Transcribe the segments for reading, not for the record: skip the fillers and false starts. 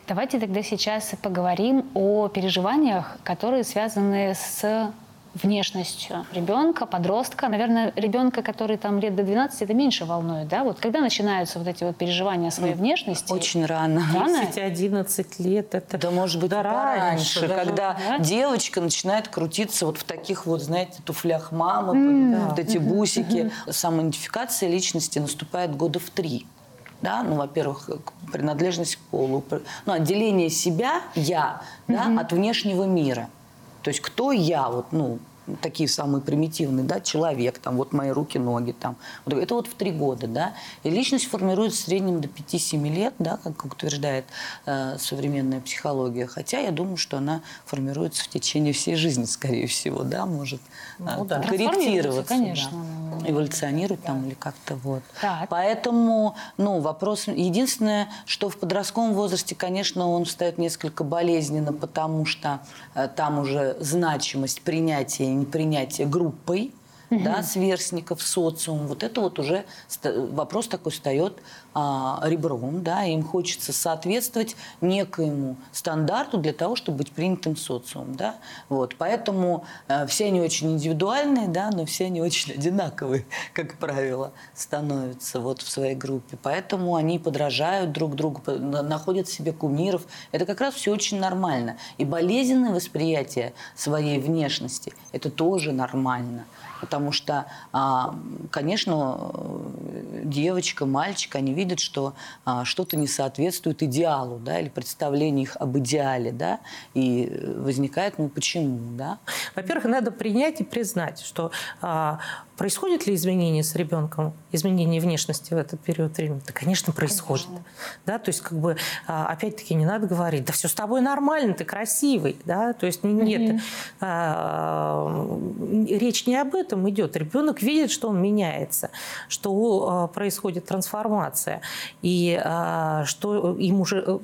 Давайте тогда сейчас поговорим о переживаниях, которые связаны с внешностью ребенка, подростка. Наверное, ребенка, который там лет до 12, это меньше волнует, да? Вот когда начинаются вот эти вот переживания о своей внешности? Очень рано. 10-11 лет. Это да, может быть, раньше, когда да? девочка начинает крутиться вот в таких вот, знаете, туфлях мамы, вот эти бусики. Самоидентификация личности наступает года в 3. Да? Ну, во-первых, принадлежность к полу, отделение себя, я, да, от внешнего мира. То есть кто я, вот, такие самые примитивные, да, человек, там, вот мои руки, ноги, там. Вот, это вот в 3 года, да. И личность формируется в среднем до 5-7 лет, да, как утверждает современная психология. Хотя я думаю, что она формируется в течение всей жизни, скорее всего, да, может корректироваться, конечно. Да, эволюционировать там или как-то вот. Так. Поэтому, вопрос, единственное, что в подростковом возрасте, конечно, он встает несколько болезненно, потому что там уже значимость принятия и непринятия группой, да, сверстников, социум, вот это вот уже вопрос такой встает ребром, да, им хочется соответствовать некоему стандарту для того, чтобы быть принятым социумом, да, вот, поэтому все они очень индивидуальные, да, но все они очень одинаковые, как правило, становятся вот в своей группе, поэтому они подражают друг другу, находят в себе кумиров, это как раз все очень нормально, и болезненное восприятие своей внешности, это тоже нормально. Потому что, конечно, девочка, мальчик, они видят, что что-то не соответствует идеалу, да, или представлению их об идеале, да, и возникает, почему, да? Во-первых, надо принять и признать, что происходит ли изменение с ребенком, изменение внешности в этот период времени? Да, конечно, происходит. Да, то есть, опять-таки, не надо говорить, да все с тобой нормально, ты красивый, да, то есть нет, речь не об этом идет. Ребенок видит, что он меняется, что происходит трансформация, и что им уже...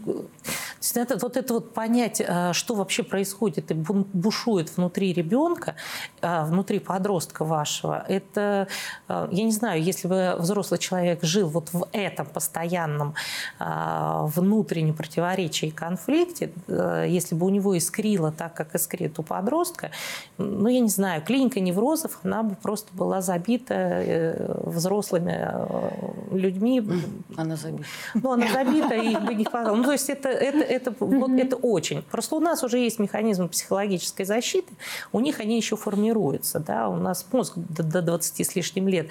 Вот это вот понять, что вообще происходит и бушует внутри ребенка, внутри подростка вашего, это, я не знаю, если бы взрослый человек жил вот в этом постоянном внутреннем противоречии и конфликте, если бы у него искрило так, как искрит у подростка, я не знаю, клиника неврозов, она бы просто была забита взрослыми людьми. Она забита. Она забита, и их бы не хватало. То есть это очень. Просто у нас уже есть механизм психологической защиты, у них они еще формируются. Да? У нас мозг до 20 с лишним лет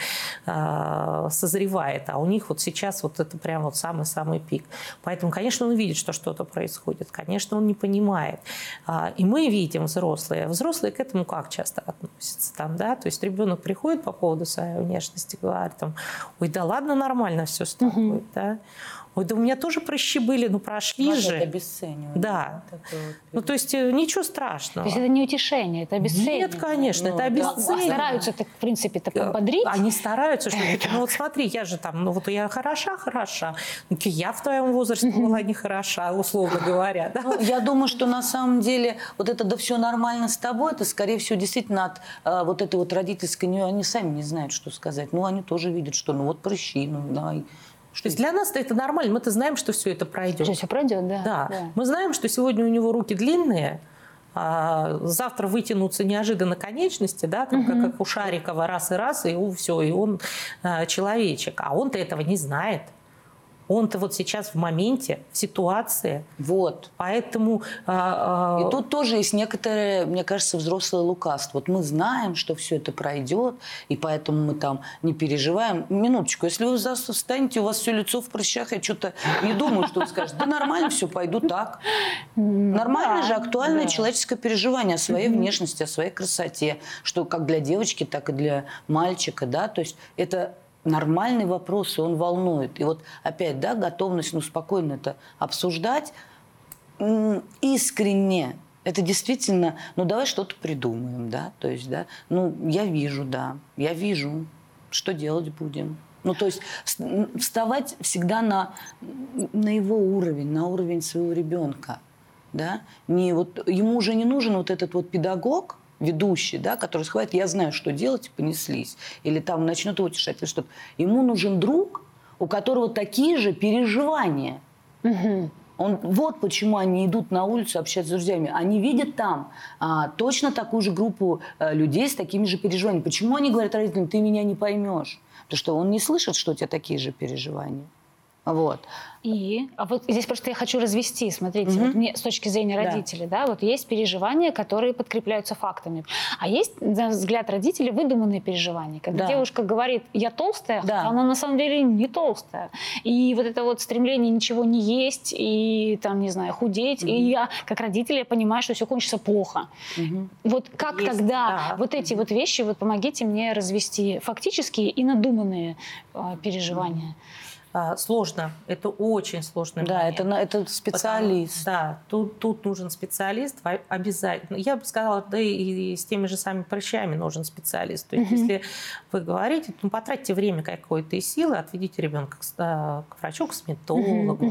созревает, а у них вот сейчас вот это прям вот самый-самый пик. Поэтому, конечно, он видит, что что-то происходит, конечно, он не понимает. И мы видим взрослые. Взрослые к этому как часто относятся? Там, да? То есть ребенок приходит по поводу своей внешности, говорит, ой, да ладно, нормально все с тобой. Да? Ой, да у меня тоже прыщи были, прошли же. Это обесценивание. Да. То есть ничего страшного. То есть это не утешение, это обесценивание. Нет, конечно, это обесценивание. Стараются, в принципе, так ободрить. Они стараются, что вот смотри, я же там, я хороша. Я в твоем возрасте была нехороша, условно говоря. Да? Я думаю, что на самом деле вот это «да все нормально с тобой», это, скорее всего, действительно от вот этой вот родительской, они сами не знают, что сказать. Они тоже видят, что вот прыщи, давай. То есть для нас это нормально, мы-то знаем, что все это пройдет. Все пройдет, да. Да. Мы знаем, что сегодня у него руки длинные, а завтра вытянутся неожиданно конечности, да, как у Шарикова раз, и все, и он человечек. А он-то этого не знает. Он-то вот сейчас в моменте, в ситуации. Вот. Поэтому... И тут тоже есть некоторое, мне кажется, взрослое лукавство. Вот мы знаем, что все это пройдет, и поэтому мы там не переживаем. Минуточку, если вы завтра встанете, у вас все лицо в прыщах, я что-то не думаю, что вы скажете. Да нормально все, пойду так. Нормально же актуальное человеческое переживание о своей внешности, о своей красоте. Что как для девочки, так и для мальчика. Да? То есть это... нормальный вопрос, и он волнует. И вот опять, да, готовность, спокойно это обсуждать, искренне. Это действительно, давай что-то придумаем, да, то есть, да, я вижу, что делать будем. То есть вставать всегда на его уровень, на уровень своего ребенка, да. Ему уже не нужен вот этот вот педагог, ведущий, да, который схватит, я знаю, что делать, и понеслись. Или там начнет его утешать, или что-то. Ему нужен друг, у которого такие же переживания. Вот почему они идут на улицу общаться с друзьями. Они видят там точно такую же группу людей с такими же переживаниями. Почему они говорят родителям: ты меня не поймешь? Потому что он не слышит, что у тебя такие же переживания. Вот. А вот здесь просто я хочу развести, смотрите, вот мне с точки зрения родителей, да, вот есть переживания, которые подкрепляются фактами, а есть, на взгляд родителей, выдуманные переживания, когда девушка говорит: я толстая, а она на самом деле не толстая, и вот это вот стремление ничего не есть и там, не знаю, худеть, и я, как родитель, я понимаю, что все кончится плохо. Вот как есть, тогда вот эти вот вещи, вот помогите мне развести фактические и надуманные переживания. Сложно, это очень сложно. Да, это специалист. Тут нужен специалист обязательно. Я бы сказала, да и с теми же самыми прыщами нужен специалист. То есть, если вы говорите, потратьте время какое-то и силы, отведите ребенка к врачу, к косметологу.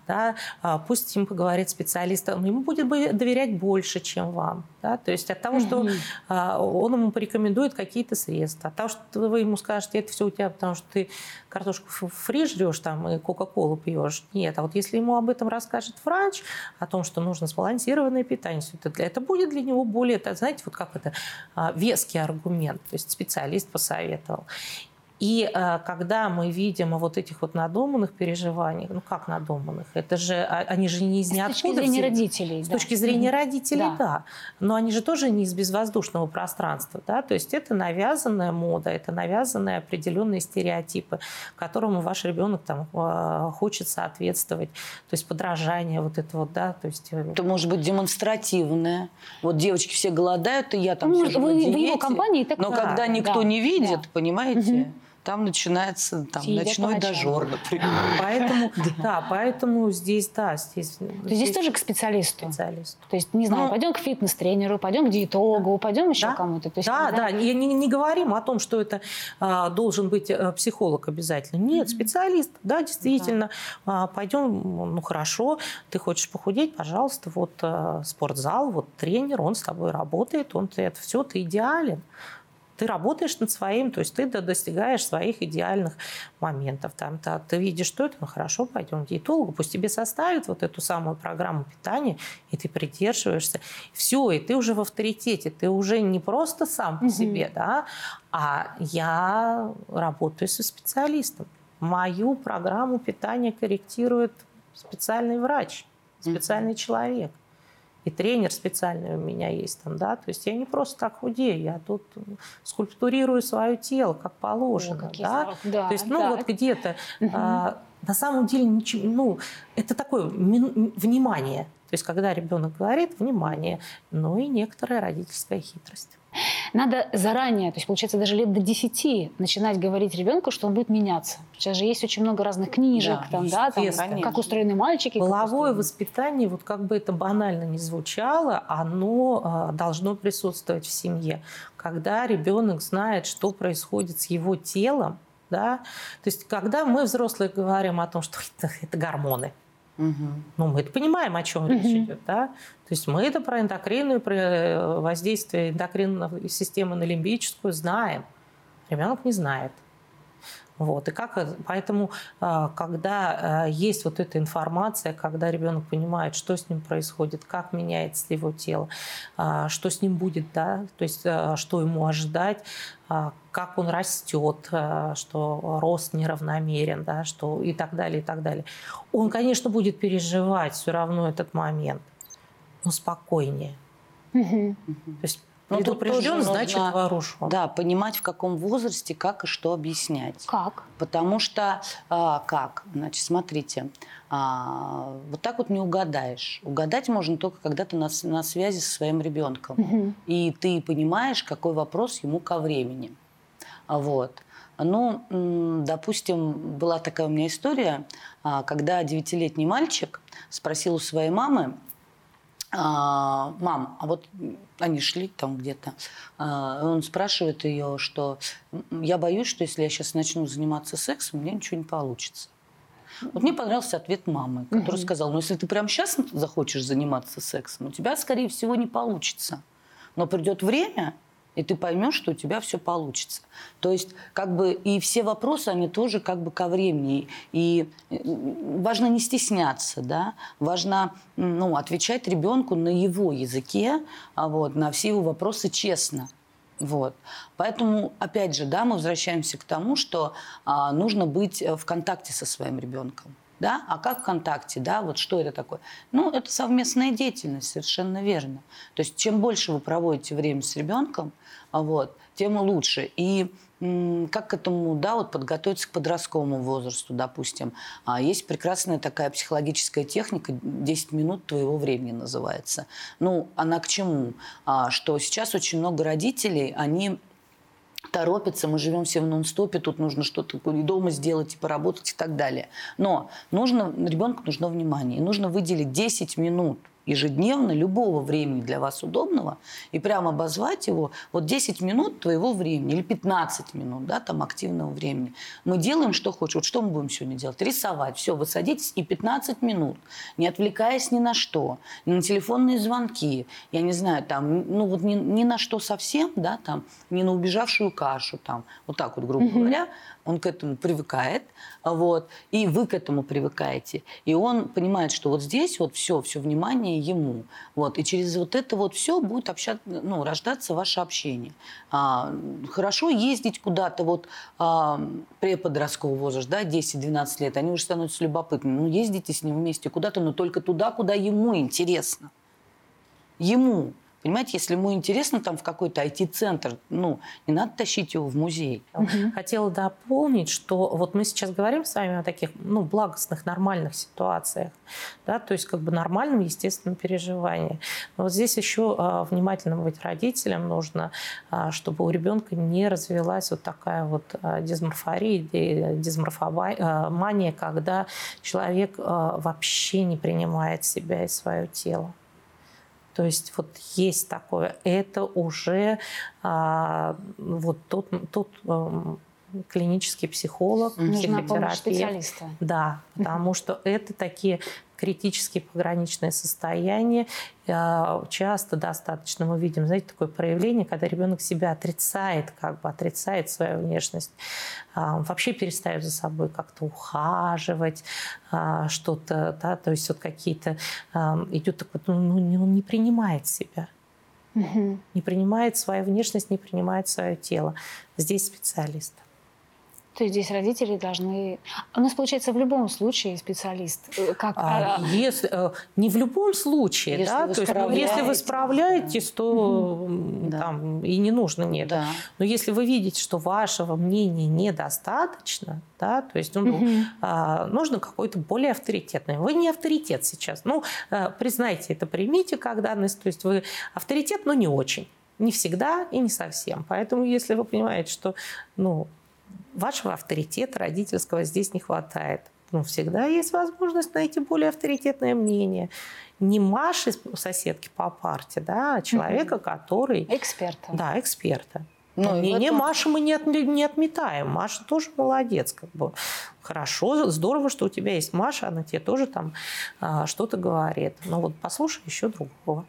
Пусть им поговорит специалист, он ему будет доверять больше, чем вам. Да? То есть от того, что он ему порекомендует какие-то средства, от того, что вы ему скажете: это все у тебя, потому что ты картошку фри жрешь там и кока-колу пьешь. Нет. А вот если ему об этом расскажет врач, о том, что нужно сбалансированное питание, это будет для него более, знаете, вот как это, веский аргумент. То есть специалист посоветовал. И когда мы видим вот этих вот надуманных переживаний, как надуманных, это же, они же не из ниоткуда. С точки зрения родителей. С точки зрения родителей, да. Но они же тоже не из безвоздушного пространства, да. То есть это навязанная мода, это навязанные определенные стереотипы, которому ваш ребенок там хочет соответствовать. То есть подражание вот это вот, да. То есть это может быть демонстративное. Вот девочки все голодают, и я там сижу на диете. В его компании так. Но когда никто не видит, понимаете? Там начинается ночной дожор, например. Поэтому здесь, здесь тоже к специалисту. То есть, не знаю, пойдем к фитнес-тренеру, пойдем к диетологу, пойдем еще кому-то. Я не говорим о том, что это должен быть психолог обязательно. Нет, специалист, действительно. Пойдем, хорошо, ты хочешь похудеть, пожалуйста, вот спортзал, вот тренер, он с тобой работает, это все, ты идеален. Ты работаешь над своим, то есть ты достигаешь своих идеальных моментов. Ты видишь, что это, хорошо, пойдем к диетологу, пусть тебе составят вот эту самую программу питания, и ты придерживаешься. Все, и ты уже в авторитете, ты уже не просто сам по себе, а я работаю со специалистом. Мою программу питания корректирует специальный врач, специальный человек. И тренер специальный у меня есть там, то есть я не просто так худею, я тут скульптурирую свое тело, как положено, то есть, вот где-то, на самом деле, ничего, это такое внимание, то есть, когда ребенок говорит, внимание, и некоторая родительская хитрость. Надо заранее, то есть, получается, даже лет до 10 начинать говорить ребенку, что он будет меняться. Сейчас же есть очень много разных книжек, как устроены мальчики. Половое воспитание, вот как бы это банально ни звучало, оно должно присутствовать в семье. Когда ребенок знает, что происходит с его телом, то есть, когда мы, взрослые, говорим о том, что это гормоны, мы это понимаем, о чем речь идет, То есть мы это про эндокринную, про воздействие эндокринной системы на лимбическую знаем. Ребенок не знает. И поэтому, когда есть вот эта информация, когда ребенок понимает, что с ним происходит, как меняется его тело, что с ним будет, то есть что ему ожидать, как он растет, что рост неравномерен, что и так далее, и так далее. Он, конечно, будет переживать все равно этот момент, но спокойнее. То есть предупрежден, значит вооружен. Да, понимать, в каком возрасте, как и что объяснять. Как? Потому что, Значит, смотрите, вот так вот не угадаешь. Угадать можно только, когда ты на связи со своим ребенком. И ты понимаешь, какой вопрос ему ко времени. Допустим, была такая у меня история, когда 9-летний мальчик спросил у своей мамы: мам, а вот они шли там где-то, он спрашивает ее, что я боюсь, что если я сейчас начну заниматься сексом, у меня ничего не получится. Вот мне понравился ответ мамы, которая сказала: если ты прямо сейчас захочешь заниматься сексом, у тебя, скорее всего, не получится. Но придет время, И ты поймешь, что у тебя все получится. То есть, как бы, и все вопросы, они тоже как бы ко времени. И важно не стесняться, да? Важно, ну, отвечать ребенку на его языке, вот, на все его вопросы честно. Вот. Поэтому, опять же, да, мы возвращаемся к тому, что нужно быть в контакте со своим ребенком. Да? А как ВКонтакте, да, вот что это такое? Ну, это совместная деятельность, совершенно верно. То есть чем больше вы проводите время с ребенком, вот, тем лучше. И как к этому, да, вот подготовиться к подростковому возрасту, допустим. Есть прекрасная такая психологическая техника «10 минут твоего времени» называется. Ну, она к чему? Что сейчас очень много родителей, они торопятся, мы живем все в нон-стопе, тут нужно что-то и дома сделать, и поработать, и так далее. Но ребенку нужно внимание. И нужно выделить 10 минут ежедневно, любого времени для вас удобного, и прямо обозвать его, вот 10 минут твоего времени, или 15 минут, да, там, активного времени. Мы делаем, что хочешь. Вот что мы будем сегодня делать? Рисовать. Все, вы садитесь и 15 минут, не отвлекаясь ни на что, ни на телефонные звонки, я не знаю, там, ну, вот ни на что совсем, да, там, не на убежавшую кашу, там, вот так вот, грубо говоря, он к этому привыкает, вот, и вы к этому привыкаете. И он понимает, что вот здесь вот все внимание ему. Вот, и через вот это вот все будет рождаться ваше общение. Хорошо ездить куда-то вот преподростковый возраст, да, 10-12 лет, они уже становятся любопытными. Ну, ездите с ним вместе куда-то, но только туда, куда ему интересно. Ему. Понимаете, если ему интересно там в какой-то IT-центр, ну, не надо тащить его в музей. Хотела дополнить, что вот мы сейчас говорим с вами о таких, ну, благостных, нормальных ситуациях, да, то есть как бы нормальном, естественном переживании. Но вот здесь еще внимательным быть родителям нужно, чтобы у ребенка не развилась вот такая вот дисморфория, дисморфомания, когда человек вообще не принимает себя и свое тело. То есть вот есть такое. Это уже вот тот клинический психолог, психотерапевт. Специалиста. Да, потому что это такие критические пограничные состояния. Часто достаточно мы видим, знаете, такое проявление, когда ребенок себя отрицает, как бы отрицает свою внешность, вообще перестает за собой как-то ухаживать, что-то, да, то есть вот какие-то идет такой, он не принимает себя. Не принимает свою внешность, не принимает свое тело. Здесь специалист. То есть здесь родители должны... У нас, получается, в любом случае специалист. Если, не в любом случае, если да, вы то есть, если вы справляетесь, то там и не нужно, нет. Да. Но если вы видите, что вашего мнения недостаточно, да, то есть нужно какой-то более авторитетный. Вы не авторитет сейчас. Ну, признайте это, примите как данность. То есть вы авторитет, но не очень. Не всегда и не совсем. Поэтому если вы понимаете, что, вашего авторитета родительского здесь не хватает. Всегда есть возможность найти более авторитетное мнение. Не Маши, соседки по парте, да, а человека, который... Эксперта. Да, эксперта. Мнение Маши мы не отметаем. Маша тоже молодец. Как бы. Хорошо, здорово, что у тебя есть Маша, она тебе тоже там что-то говорит. Но вот послушай еще другого.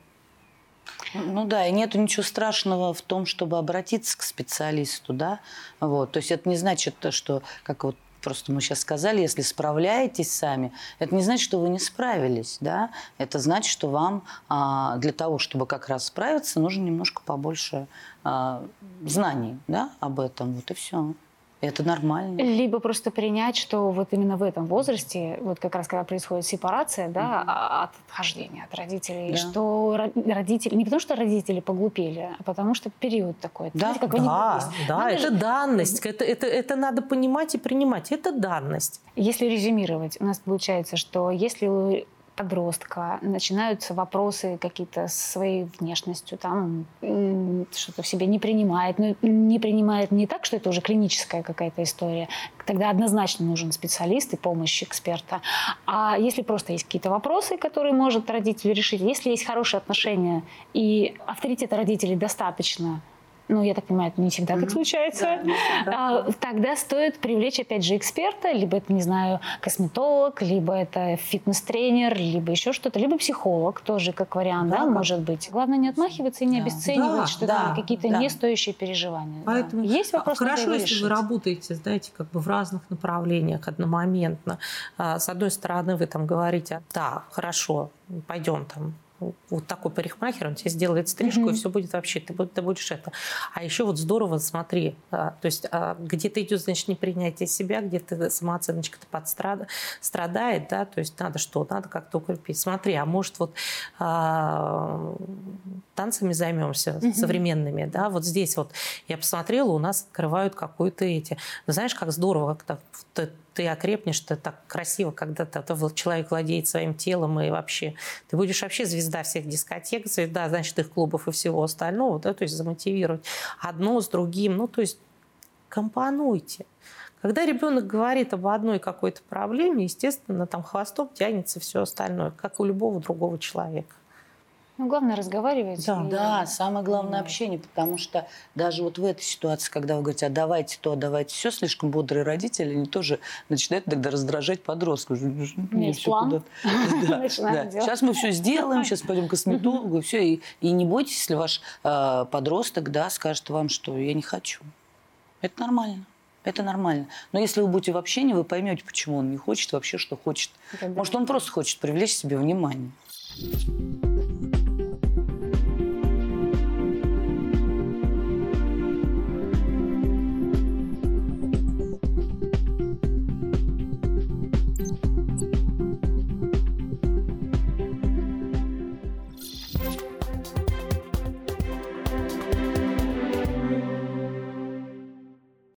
Ну да, и нету ничего страшного в том, чтобы обратиться к специалисту, да. Вот. То есть это не значит, что, как вот просто мы сейчас сказали, если справляетесь сами, это не значит, что вы не справились, да. Это значит, что вам для того, чтобы как раз справиться, нужно немножко побольше знаний, да, об этом. Вот и все. Это нормально. Либо просто принять, что вот именно в этом возрасте, вот как раз когда происходит сепарация, да, от отхождения от родителей, что родители, не потому что родители поглупели, а потому что период такой. Да, это данность. Это надо понимать и принимать. Это данность. Если резюмировать, у нас получается, что если у подростка начинаются вопросы какие-то с своей внешностью, там что-то в себе не принимает, но не принимает не так, что это уже клиническая какая-то история, тогда однозначно нужен специалист и помощь эксперта. А если просто есть какие-то вопросы, которые может родитель решить, если есть хорошие отношения и авторитета родителей достаточно ну, я так понимаю, это не всегда так случается, тогда стоит привлечь, опять же, эксперта, либо это, не знаю, косметолог, либо это фитнес-тренер, либо еще что-то, либо психолог тоже как вариант, да, может быть. Главное не отмахиваться и не обесценивать, что это какие-то не стоящие переживания. Поэтому есть вопрос, хорошо, если вы работаете, знаете, как бы в разных направлениях одномоментно. С одной стороны, вы там говорите, да, хорошо, пойдем там, вот такой парикмахер, он тебе сделает стрижку, и все будет вообще, ты будешь это. А еще вот здорово, смотри, то есть где-то идет, значит, непринятие себя, где-то самооценочка-то страдает, да, то есть надо что, надо как-то укрепить. Смотри, а может вот танцами займемся современными, да, вот здесь вот я посмотрела, у нас открывают какую-то эти, ну, знаешь, как здорово, как ты окрепнешь, ты так красиво, когда человек владеет своим телом, и вообще ты будешь вообще звезда всех дискотек, звезда, значит, их клубов и всего остального, да, то есть замотивировать одно с другим, ну, то есть компонуйте. Когда ребенок говорит об одной какой-то проблеме, естественно, там хвостом тянется все остальное, как у любого другого человека. Ну, главное разговаривать. Да, самое главное общение, потому что даже вот в этой ситуации, когда вы говорите, а давайте то, а давайте все, слишком бодрые родители, они тоже начинают тогда раздражать подростков. Есть план. Сейчас мы все сделаем, сейчас пойдем к косметологу, и все. И не бойтесь, если ваш подросток, да, скажет вам, что я не хочу. Это нормально. Это нормально. Но если вы будете в общении, вы поймете, почему он не хочет вообще, что хочет. Может, он просто хочет привлечь себе внимание.